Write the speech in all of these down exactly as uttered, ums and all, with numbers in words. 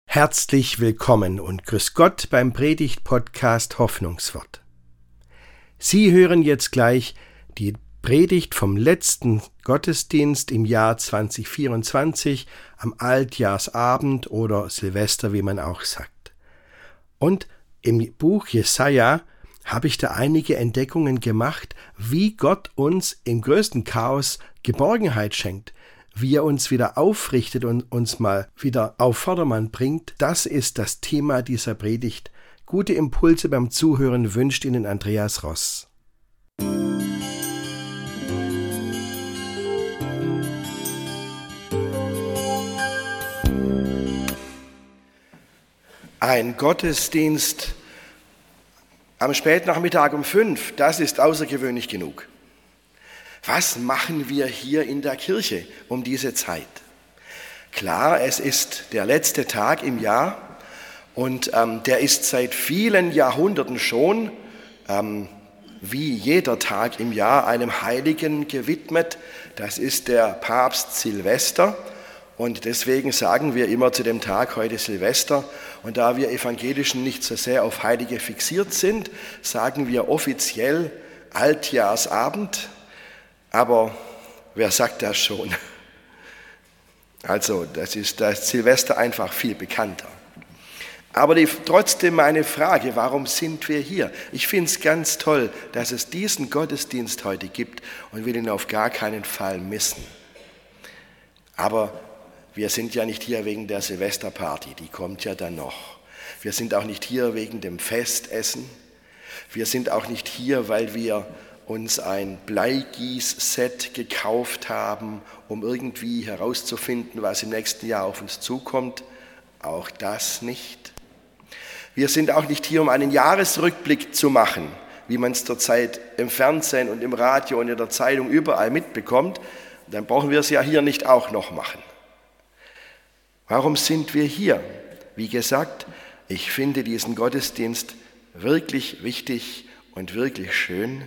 Herzlich willkommen und grüß Gott beim Predigt-Podcast Hoffnungswort. Sie hören jetzt gleich die Predigt vom letzten Gottesdienst im Jahr zwanzig vierundzwanzig am Altjahrsabend oder Silvester, wie man auch sagt. Und im Buch Jesaja habe ich da einige Entdeckungen gemacht, wie Gott uns im größten Chaos Geborgenheit schenkt, wie er uns wieder aufrichtet und uns mal wieder auf Vordermann bringt. Das ist das Thema dieser Predigt. Gute Impulse beim Zuhören wünscht Ihnen Andreas Ross. Ein Gottesdienst am Spätnachmittag um fünf, das ist außergewöhnlich genug. Was machen wir hier in der Kirche um diese Zeit? Klar, es ist der letzte Tag im Jahr und ähm, der ist seit vielen Jahrhunderten schon, ähm, wie jeder Tag im Jahr, einem Heiligen gewidmet. Das ist der Papst Silvester und deswegen sagen wir immer zu dem Tag heute Silvester. Und da wir Evangelischen nicht so sehr auf Heilige fixiert sind, sagen wir offiziell Altjahrsabend. Aber wer sagt das schon? Also, das ist das Silvester einfach viel bekannter. Aber die, trotzdem meine Frage, warum sind wir hier? Ich finde es ganz toll, dass es diesen Gottesdienst heute gibt und will ihn auf gar keinen Fall missen. Aber wir sind ja nicht hier wegen der Silvesterparty, die kommt ja dann noch. Wir sind auch nicht hier wegen dem Festessen. Wir sind auch nicht hier, weil wir uns ein Bleigieß-Set gekauft haben, um irgendwie herauszufinden, was im nächsten Jahr auf uns zukommt. Auch das nicht. Wir sind auch nicht hier, um einen Jahresrückblick zu machen, wie man es zurzeit im Fernsehen und im Radio und in der Zeitung überall mitbekommt. Dann brauchen wir es ja hier nicht auch noch machen. Warum sind wir hier? Wie gesagt, ich finde diesen Gottesdienst wirklich wichtig und wirklich schön.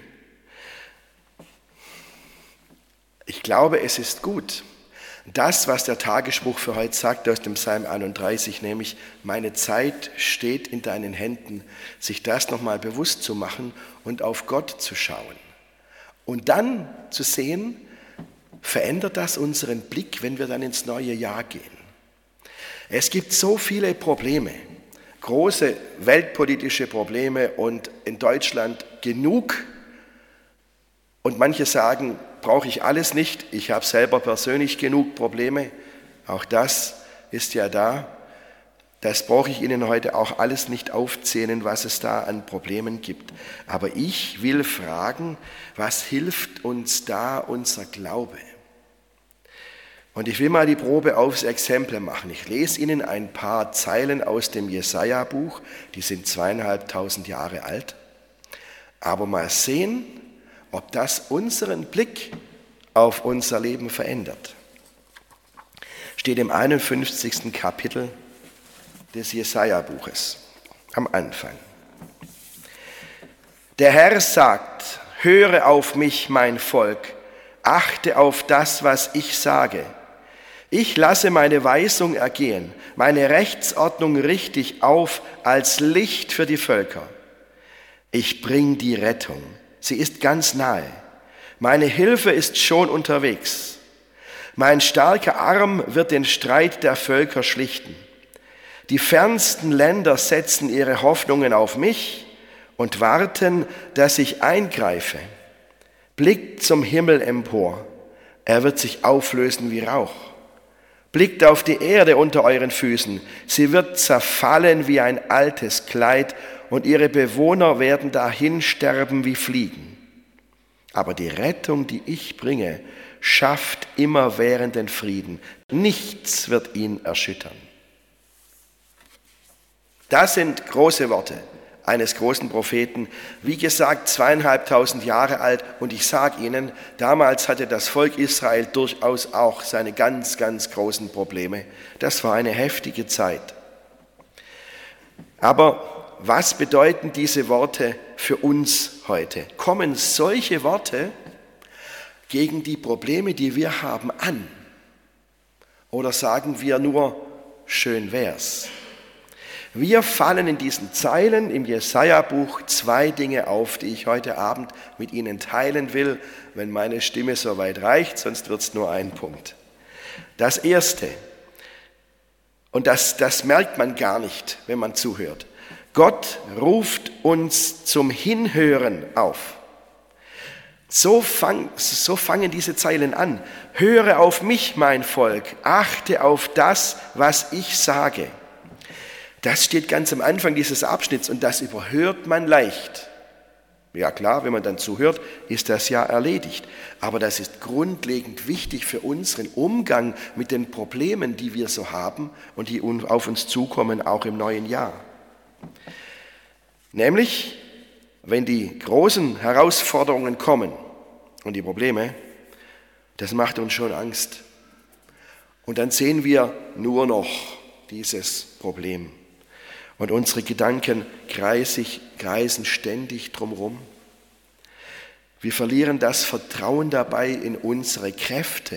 Ich glaube, es ist gut. Das, was der Tagesspruch für heute sagt aus dem Psalm einunddreißig, nämlich meine Zeit steht in deinen Händen, sich das nochmal bewusst zu machen und auf Gott zu schauen. Und dann zu sehen, verändert das unseren Blick, wenn wir dann ins neue Jahr gehen. Es gibt so viele Probleme, große weltpolitische Probleme und in Deutschland genug. Und manche sagen, brauche ich alles nicht, ich habe selber persönlich genug Probleme. Auch das ist ja da. Das brauche ich Ihnen heute auch alles nicht aufzählen, was es da an Problemen gibt. Aber ich will fragen, was hilft uns da unser Glaube? Und ich will mal die Probe aufs Exempel machen. Ich lese Ihnen ein paar Zeilen aus dem Jesaja-Buch, die sind zweieinhalbtausend Jahre alt. Aber mal sehen, ob das unseren Blick auf unser Leben verändert. Steht im einundfünfzigsten Kapitel des Jesaja-Buches am Anfang. Der Herr sagt, höre auf mich, mein Volk, achte auf das, was ich sage. Ich lasse meine Weisung ergehen, meine Rechtsordnung richte ich auf als Licht für die Völker. Ich bring die Rettung. Sie ist ganz nahe. Meine Hilfe ist schon unterwegs. Mein starker Arm wird den Streit der Völker schlichten. Die fernsten Länder setzen ihre Hoffnungen auf mich und warten, dass ich eingreife. Blickt zum Himmel empor. Er wird sich auflösen wie Rauch. Blickt auf die Erde unter euren Füßen. Sie wird zerfallen wie ein altes Kleid und ihre Bewohner werden dahin sterben wie Fliegen. Aber die Rettung, die ich bringe, schafft immerwährenden Frieden. Nichts wird ihn erschüttern. Das sind große Worte eines großen Propheten. Wie gesagt, zweieinhalbtausend Jahre alt. Und ich sage Ihnen, damals hatte das Volk Israel durchaus auch seine ganz, ganz großen Probleme. Das war eine heftige Zeit. Aber was bedeuten diese Worte für uns heute? Kommen solche Worte gegen die Probleme, die wir haben, an? Oder sagen wir nur, schön wär's? Wir fallen in diesen Zeilen im Jesaja-Buch zwei Dinge auf, die ich heute Abend mit Ihnen teilen will, wenn meine Stimme so weit reicht, sonst wird es nur ein Punkt. Das Erste, und das, das merkt man gar nicht, wenn man zuhört. Gott ruft uns zum Hinhören auf. So, fang, so fangen diese Zeilen an. Höre auf mich, mein Volk, achte auf das, was ich sage. Das steht ganz am Anfang dieses Abschnitts und das überhört man leicht. Ja klar, wenn man dann zuhört, ist das ja erledigt. Aber das ist grundlegend wichtig für unseren Umgang mit den Problemen, die wir so haben und die auf uns zukommen, auch im neuen Jahr. Nämlich, wenn die großen Herausforderungen kommen und die Probleme, das macht uns schon Angst. Und dann sehen wir nur noch dieses Problem. Und unsere Gedanken kreisen ständig drumherum. Wir verlieren das Vertrauen dabei in unsere Kräfte.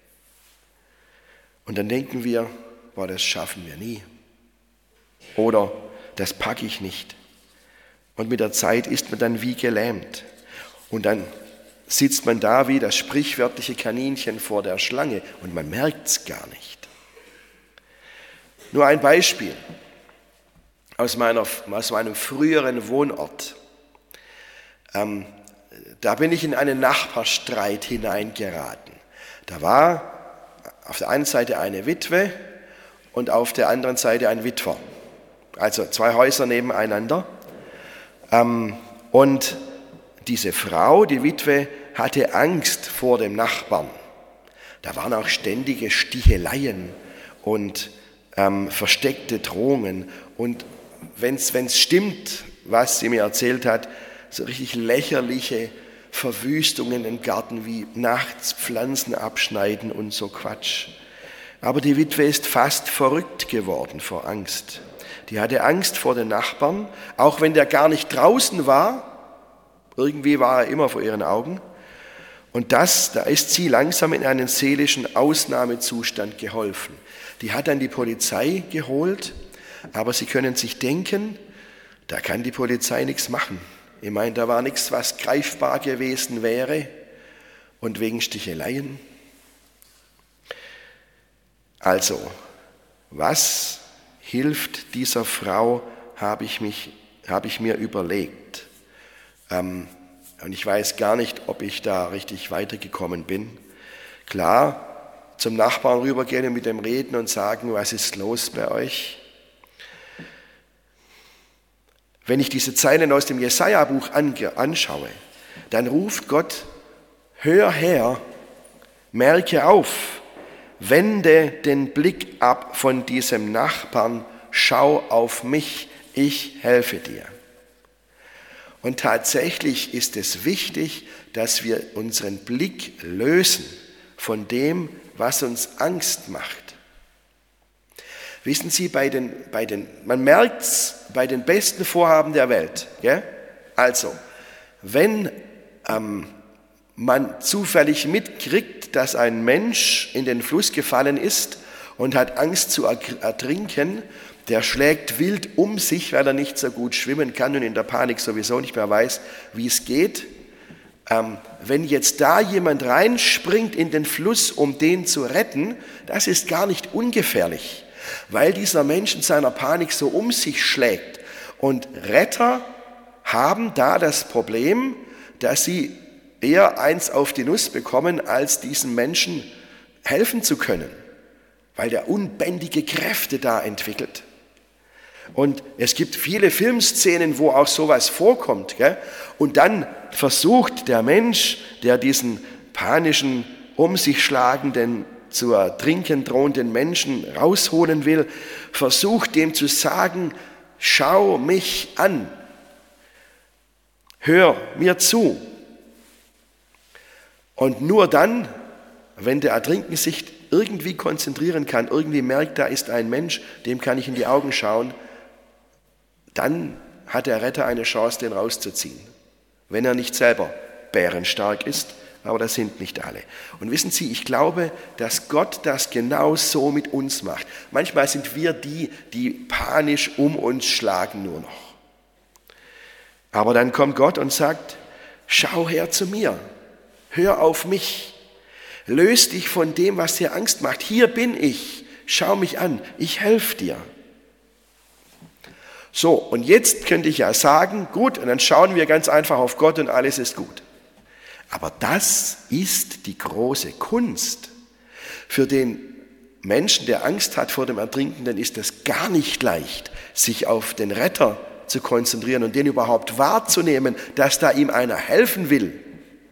Und dann denken wir, boah, das schaffen wir nie. Oder das packe ich nicht. Und mit der Zeit ist man dann wie gelähmt. Und dann sitzt man da wie das sprichwörtliche Kaninchen vor der Schlange und man merkt es gar nicht. Nur ein Beispiel aus, meiner, aus meinem früheren Wohnort. Ähm, da bin ich in einen Nachbarstreit hineingeraten. Da war auf der einen Seite eine Witwe und auf der anderen Seite ein Witwer. Also zwei Häuser nebeneinander. Ähm, und diese Frau, die Witwe, hatte Angst vor dem Nachbarn. Da waren auch ständige Sticheleien und ähm, versteckte Drohungen. Und wenn es stimmt, was sie mir erzählt hat, so richtig lächerliche Verwüstungen im Garten, wie nachts Pflanzen abschneiden und so Quatsch. Aber die Witwe ist fast verrückt geworden vor Angst. Die hatte Angst vor den Nachbarn, auch wenn der gar nicht draußen war. Irgendwie war er immer vor ihren Augen. Und das, da ist sie langsam in einen seelischen Ausnahmezustand geholfen. Die hat dann die Polizei geholt, aber Sie können sich denken, da kann die Polizei nichts machen. Ich meine, da war nichts, was greifbar gewesen wäre und wegen Sticheleien. Also, was hilft dieser Frau, habe ich, mich, habe ich mir überlegt. Ähm, und ich weiß gar nicht, ob ich da richtig weitergekommen bin. Klar, zum Nachbarn rübergehen und mit dem reden und sagen, was ist los bei euch? Wenn ich diese Zeilen aus dem Jesaja-Buch anschaue, dann ruft Gott, hör her, merke auf, wende den Blick ab von diesem Nachbarn, schau auf mich, ich helfe dir. Und tatsächlich ist es wichtig, dass wir unseren Blick lösen von dem, was uns Angst macht. Wissen Sie, bei den, bei den, man merkt es bei den besten Vorhaben der Welt. Gell? Also, wenn ähm, man zufällig mitkriegt, dass ein Mensch in den Fluss gefallen ist und hat Angst zu ertrinken, der schlägt wild um sich, weil er nicht so gut schwimmen kann und in der Panik sowieso nicht mehr weiß, wie es geht. Ähm, wenn jetzt da jemand reinspringt in den Fluss, um den zu retten, das ist gar nicht ungefährlich, weil dieser Mensch in seiner Panik so um sich schlägt. Und Retter haben da das Problem, dass sie eher eins auf die Nuss bekommen, als diesem Menschen helfen zu können, weil der unbändige Kräfte da entwickelt. Und es gibt viele Filmszenen, wo auch sowas vorkommt. Gell? Und dann versucht der Mensch, der diesen panischen, um sich schlagenden, zu ertrinken drohenden Menschen rausholen will, versucht dem zu sagen, schau mich an, hör mir zu. Und nur dann, wenn der Ertrinken sich irgendwie konzentrieren kann, irgendwie merkt, da ist ein Mensch, dem kann ich in die Augen schauen, dann hat der Retter eine Chance, den rauszuziehen. Wenn er nicht selber bärenstark ist, aber das sind nicht alle. Und wissen Sie, ich glaube, dass Gott das genau so mit uns macht. Manchmal sind wir die, die panisch um uns schlagen nur noch. Aber dann kommt Gott und sagt, schau her zu mir, hör auf mich, löse dich von dem, was dir Angst macht. Hier bin ich, schau mich an, ich helfe dir. So, und jetzt könnte ich ja sagen, gut, und dann schauen wir ganz einfach auf Gott und alles ist gut. Aber das ist die große Kunst. Für den Menschen, der Angst hat vor dem Ertrinkenden, ist es gar nicht leicht, sich auf den Retter zu konzentrieren und den überhaupt wahrzunehmen, dass da ihm einer helfen will.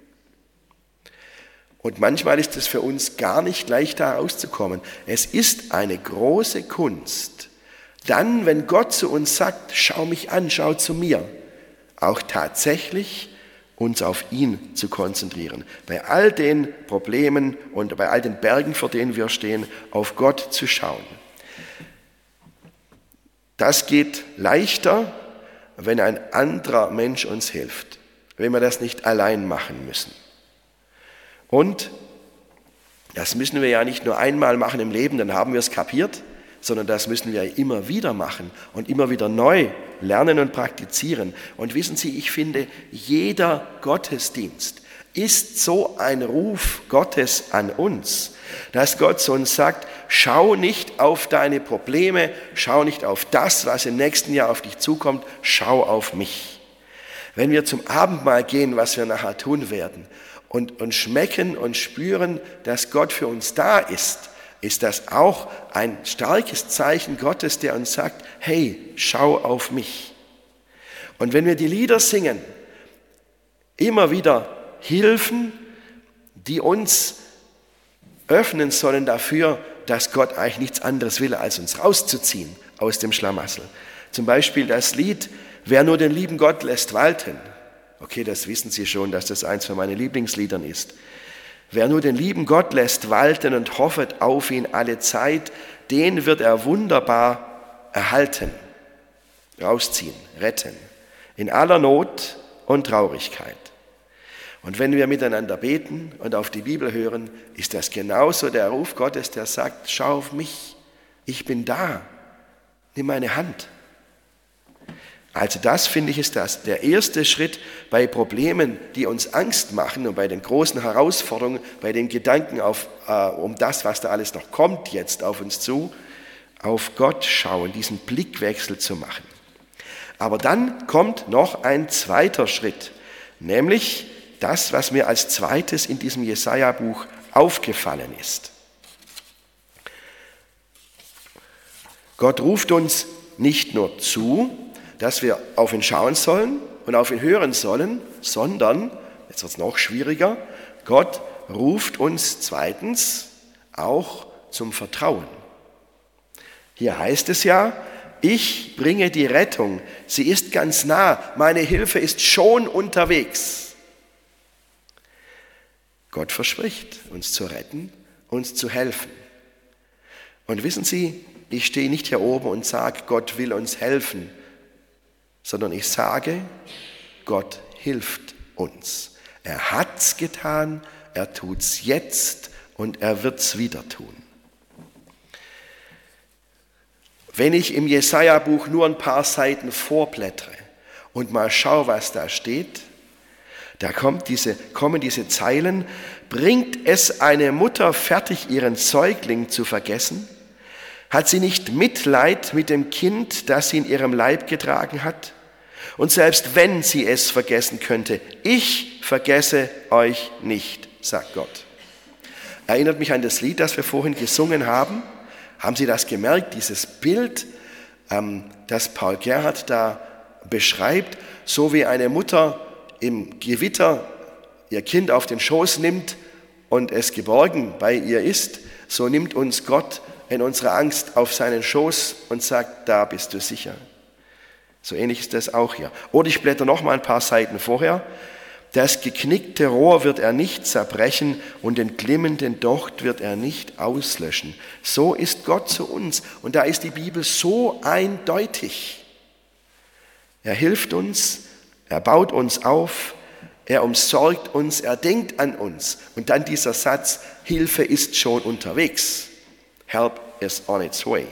Und manchmal ist es für uns gar nicht leicht, da rauszukommen. Es ist eine große Kunst, dann, wenn Gott zu uns sagt, schau mich an, schau zu mir, auch tatsächlich uns auf ihn zu konzentrieren. Bei all den Problemen und bei all den Bergen, vor denen wir stehen, auf Gott zu schauen. Das geht leichter, wenn ein anderer Mensch uns hilft, wenn wir das nicht allein machen müssen. Und das müssen wir ja nicht nur einmal machen im Leben, dann haben wir es kapiert, sondern das müssen wir immer wieder machen und immer wieder neu lernen und praktizieren. Und wissen Sie, ich finde, jeder Gottesdienst ist so ein Ruf Gottes an uns, dass Gott zu uns sagt, schau nicht auf deine Probleme, schau nicht auf das, was im nächsten Jahr auf dich zukommt, schau auf mich. Wenn wir zum Abendmahl gehen, was wir nachher tun werden, und, und schmecken und spüren, dass Gott für uns da ist, ist das auch ein starkes Zeichen Gottes, der uns sagt, hey, schau auf mich. Und wenn wir die Lieder singen, immer wieder Hilfen, die uns öffnen sollen dafür, dass Gott eigentlich nichts anderes will, als uns rauszuziehen aus dem Schlamassel. Zum Beispiel das Lied, wer nur den lieben Gott lässt walten. Okay, das wissen Sie schon, dass das eins von meinen Lieblingsliedern ist. Wer nur den lieben Gott lässt walten und hoffet auf ihn alle Zeit, den wird er wunderbar erhalten, rausziehen, retten, in aller Not und Traurigkeit. Und wenn wir miteinander beten und auf die Bibel hören, ist das genauso der Ruf Gottes, der sagt, schau auf mich, ich bin da, nimm meine Hand. Also das, finde ich, ist das der erste Schritt bei Problemen, die uns Angst machen und bei den großen Herausforderungen, bei den Gedanken auf, äh, um das, was da alles noch kommt jetzt auf uns zu, auf Gott schauen, diesen Blickwechsel zu machen. Aber dann kommt noch ein zweiter Schritt, nämlich das, was mir als zweites in diesem Jesaja-Buch aufgefallen ist. Gott ruft uns nicht nur zu, dass wir auf ihn schauen sollen und auf ihn hören sollen, sondern, jetzt wird es noch schwieriger, Gott ruft uns zweitens auch zum Vertrauen. Hier heißt es ja, ich bringe die Rettung, sie ist ganz nah, meine Hilfe ist schon unterwegs. Gott verspricht, uns zu retten, uns zu helfen. Und wissen Sie, ich stehe nicht hier oben und sage, Gott will uns helfen, sondern ich sage, Gott hilft uns. Er hat's getan, er tut's jetzt und er wird's wieder tun. Wenn ich im Jesaja-Buch nur ein paar Seiten vorblättere und mal schaue, was da steht, da kommt diese, kommen diese Zeilen, bringt es eine Mutter fertig, ihren Säugling zu vergessen? Hat sie nicht Mitleid mit dem Kind, das sie in ihrem Leib getragen hat? Und selbst wenn sie es vergessen könnte, ich vergesse euch nicht, sagt Gott. Erinnert mich an das Lied, das wir vorhin gesungen haben. Haben Sie das gemerkt, dieses Bild, ähm, das Paul Gerhardt da beschreibt, so wie eine Mutter im Gewitter ihr Kind auf den Schoß nimmt und es geborgen bei ihr ist, so nimmt uns Gott in unserer Angst auf seinen Schoß und sagt, da bist du sicher. So ähnlich ist das auch hier. Oder ich blätter noch mal ein paar Seiten vorher. Das geknickte Rohr wird er nicht zerbrechen und den glimmenden Docht wird er nicht auslöschen. So ist Gott zu uns. Und da ist die Bibel so eindeutig. Er hilft uns, er baut uns auf, Er umsorgt uns, er denkt an uns. Und dann dieser Satz, Hilfe ist schon unterwegs. Help is on its way.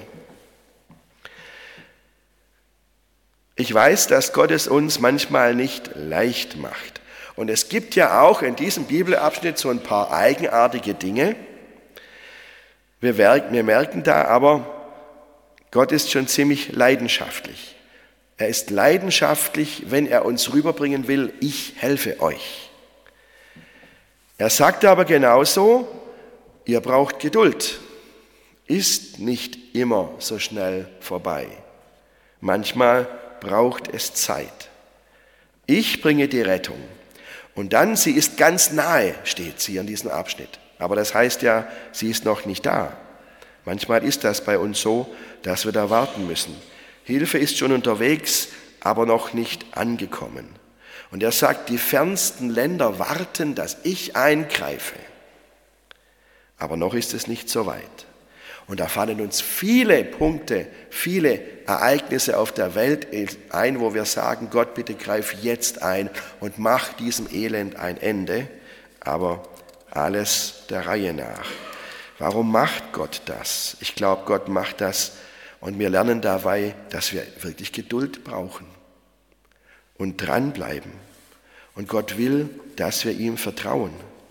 Ich weiß, dass Gott es uns manchmal nicht leicht macht. Und es gibt ja auch in diesem Bibelabschnitt so ein paar eigenartige Dinge. Wir, wir merken da aber, Gott ist schon ziemlich leidenschaftlich. Er ist leidenschaftlich, wenn er uns rüberbringen will, ich helfe euch. Er sagt aber genauso, ihr braucht Geduld. Ist nicht immer so schnell vorbei. Manchmal braucht es Zeit. Ich bringe die Rettung. Und dann, sie ist ganz nahe, steht sie in diesem Abschnitt. Aber das heißt ja, sie ist noch nicht da. Manchmal ist das bei uns so, dass wir da warten müssen. Hilfe ist schon unterwegs, aber noch nicht angekommen. Und er sagt, die fernsten Länder warten, dass ich eingreife. Aber noch ist es nicht so weit. Und da fallen uns viele Punkte, viele Ereignisse auf der Welt ein, wo wir sagen, Gott, bitte greif jetzt ein und mach diesem Elend ein Ende. Aber alles der Reihe nach. Warum macht Gott das? Ich glaube, Gott macht das und wir lernen dabei, dass wir wirklich Geduld brauchen und dranbleiben. Und Gott will, dass wir ihm vertrauen.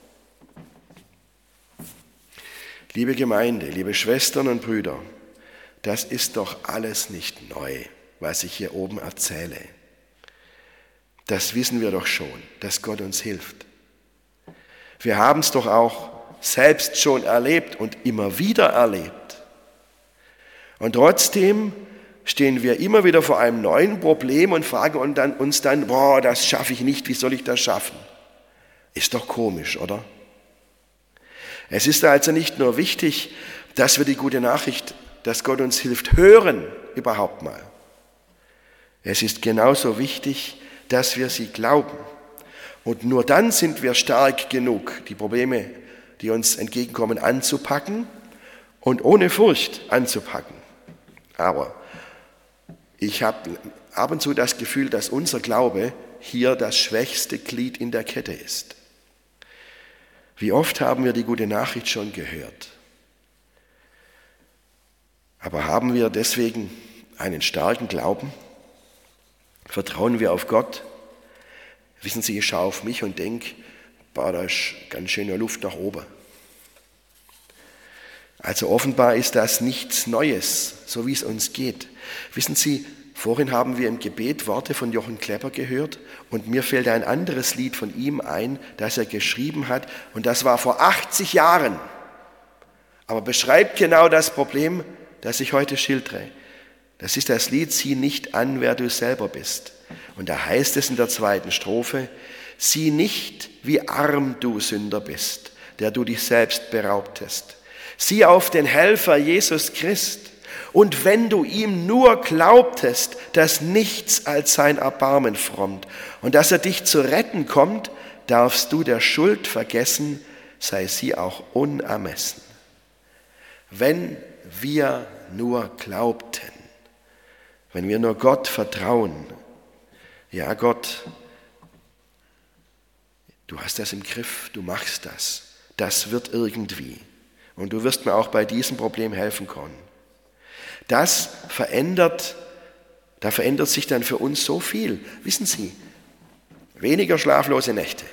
Liebe Gemeinde, liebe Schwestern und Brüder, das ist doch alles nicht neu, was ich hier oben erzähle. Das wissen wir doch schon, dass Gott uns hilft. Wir haben es doch auch selbst schon erlebt und immer wieder erlebt. Und trotzdem stehen wir immer wieder vor einem neuen Problem und fragen uns dann, boah, das schaffe ich nicht, wie soll ich das schaffen? Ist doch komisch, oder? Es ist also nicht nur wichtig, dass wir die gute Nachricht, dass Gott uns hilft, hören überhaupt mal. Es ist genauso wichtig, dass wir sie glauben. Und nur dann sind wir stark genug, die Probleme, die uns entgegenkommen, anzupacken und ohne Furcht anzupacken. Aber ich habe ab und zu das Gefühl, dass unser Glaube hier das schwächste Glied in der Kette ist. Wie oft haben wir die gute Nachricht schon gehört? Aber haben wir deswegen einen starken Glauben? Vertrauen wir auf Gott? Wissen Sie, ich schaue auf mich und denke, boah, da ist ganz schöne Luft nach oben. Also offenbar ist das nichts Neues, so wie es uns geht. Wissen Sie, vorhin haben wir im Gebet Worte von Jochen Klepper gehört und mir fällt ein anderes Lied von ihm ein, das er geschrieben hat und das war vor achtzig Jahren. Aber beschreibt genau das Problem, das ich heute schildere. Das ist das Lied Sieh nicht an, wer du selber bist. Und da heißt es in der zweiten Strophe, sieh nicht, wie arm du Sünder bist, der du dich selbst beraubtest. Sieh auf den Helfer Jesus Christ. Und wenn du ihm nur glaubtest, dass nichts als sein Erbarmen frommt und dass er dich zu retten kommt, darfst du der Schuld vergessen, sei sie auch unermessen. Wenn wir nur glaubten, wenn wir nur Gott vertrauen, ja Gott, du hast das im Griff, du machst das, das wird irgendwie. Und du wirst mir auch bei diesem Problem helfen können. Das verändert, da verändert sich dann für uns so viel. Wissen Sie, weniger schlaflose Nächte.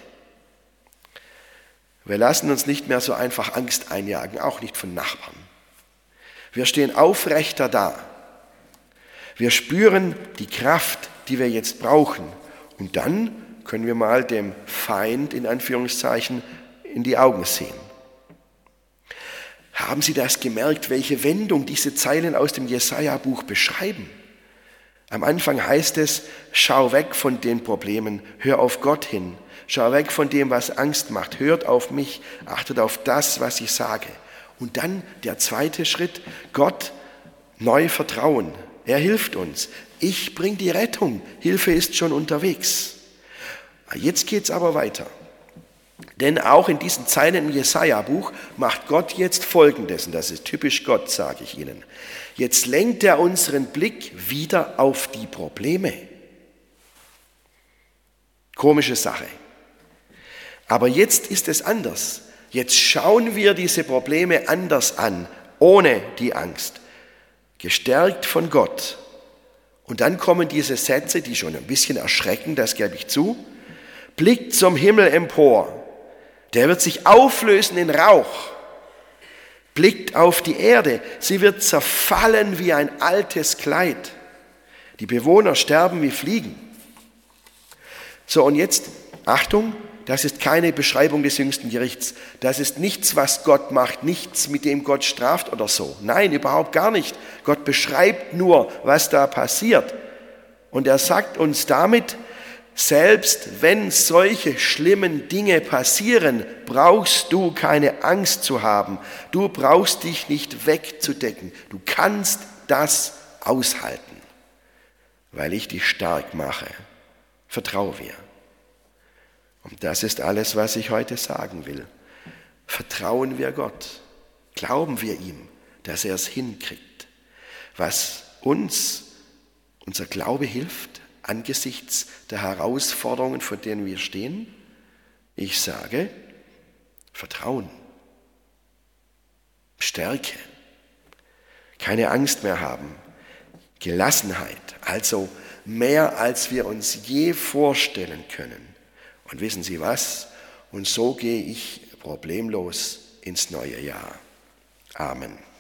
Wir lassen uns nicht mehr so einfach Angst einjagen, auch nicht von Nachbarn. Wir stehen aufrechter da. Wir spüren die Kraft, die wir jetzt brauchen. Und dann können wir mal dem Feind in Anführungszeichen in die Augen sehen. Haben Sie das gemerkt, welche Wendung diese Zeilen aus dem Jesaja-Buch beschreiben? Am Anfang heißt es, schau weg von den Problemen, hör auf Gott hin. Schau weg von dem, was Angst macht, hört auf mich, achtet auf das, was ich sage. Und dann der zweite Schritt, Gott neu vertrauen. Er hilft uns. Ich bringe die Rettung. Hilfe ist schon unterwegs. Jetzt geht es aber weiter. Denn auch in diesen Zeilen im Jesaja-Buch macht Gott jetzt Folgendes, und das ist typisch Gott, sage ich Ihnen. Jetzt lenkt er unseren Blick wieder auf die Probleme. Komische Sache. Aber jetzt ist es anders. Jetzt schauen wir diese Probleme anders an, ohne die Angst, gestärkt von Gott. Und dann kommen diese Sätze, die schon ein bisschen erschrecken, das gebe ich zu. Blickt zum Himmel empor, der wird sich auflösen in Rauch. Blickt auf die Erde, sie wird zerfallen wie ein altes Kleid. Die Bewohner sterben wie Fliegen. So, und jetzt, Achtung, das ist keine Beschreibung des jüngsten Gerichts. Das ist nichts, was Gott macht, nichts, mit dem Gott straft oder so. Nein, überhaupt gar nicht. Gott beschreibt nur, was da passiert. Und er sagt uns damit, selbst wenn solche schlimmen Dinge passieren, brauchst du keine Angst zu haben. Du brauchst dich nicht wegzudecken. Du kannst das aushalten, weil ich dich stark mache. Vertraue mir. Und das ist alles, was ich heute sagen will. Vertrauen wir Gott. Glauben wir ihm, dass er es hinkriegt. Was uns, unser Glaube hilft, angesichts der Herausforderungen, vor denen wir stehen? Ich sage, Vertrauen, Stärke, keine Angst mehr haben, Gelassenheit, also mehr als wir uns je vorstellen können. Und wissen Sie was? Und so gehe ich problemlos ins neue Jahr. Amen.